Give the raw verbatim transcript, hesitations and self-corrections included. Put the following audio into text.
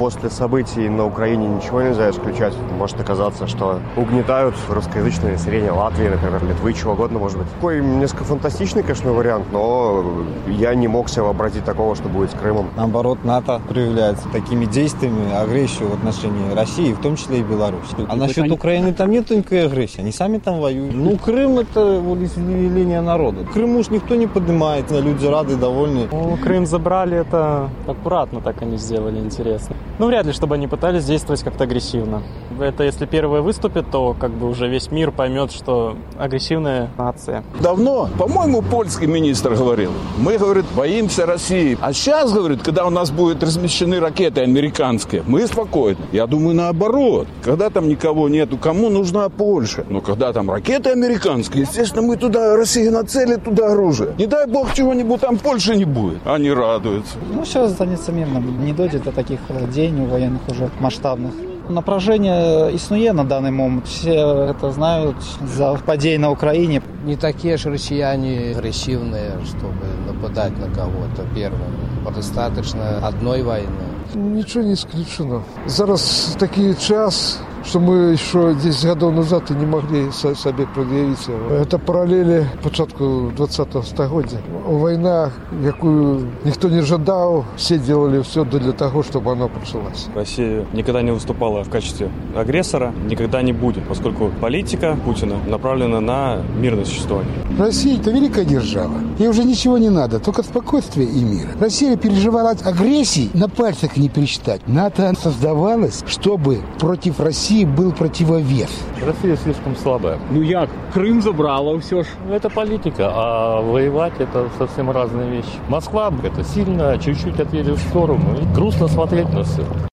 После событий на Украине ничего нельзя исключать. Может оказаться, что угнетают русскоязычное население Латвии, например, Литвы, чего угодно может быть. Такой несколько фантастичный, конечно, вариант, но я не мог себе вообразить такого, что будет с Крымом. Наоборот, НАТО проявляется такими действиями, агрессию в отношении России, в том числе и Беларуси. А насчет Украины там нет никакой агрессии, они сами там воюют. Ну, Крым это волеизъявление народа. Крым уж никто не поднимает, люди рады, довольны. Ну, Крым забрали, это аккуратно так они сделали, интересно. Ну, вряд ли, чтобы они пытались действовать как-то агрессивно. Это если первые выступят, то как бы уже весь мир поймет, что агрессивная нация. Давно, по-моему, польский министр говорил, мы, говорит, боимся России. А сейчас, говорит, когда у нас будут размещены ракеты американские, мы спокойны. Я думаю, наоборот. Когда там никого нету, кому нужна Польша? Но когда там ракеты американские, естественно, мы туда, Россия нацелит туда оружие. Не дай бог чего-нибудь там Польши не будет. Они радуются. Ну, все останется мирным. Не дойдет до таких деяний военных уже масштабных. Напряжение існує на данный момент. Все это знают за падение на Украине. Не такие же россияне агрессивные, чтобы нападать на кого-то первым. Достаточно одной войны. Ничего не исключено. Зараз такий час, что мы еще десять годов назад и не могли себе предъявить. Это параллели початку двадцатого столетия. Война, якую никто не ожидал, все делали все для того, чтобы она началась. Россия никогда не выступала в качестве агрессора, никогда не будет, поскольку политика Путина направлена на мирное существование. Россия – это великая держава. Ей уже ничего не надо, только спокойствие и мир. Россия переживала агрессии, на пальцах не пересчитать. НАТО создавалось, чтобы против России был противовес. Россия слишком слабая. Ну як? Крым забрала все ж. Это политика, а воевать это совсем разные вещи. Москва это сильно, чуть-чуть отъедет в сторону. И грустно смотреть на все.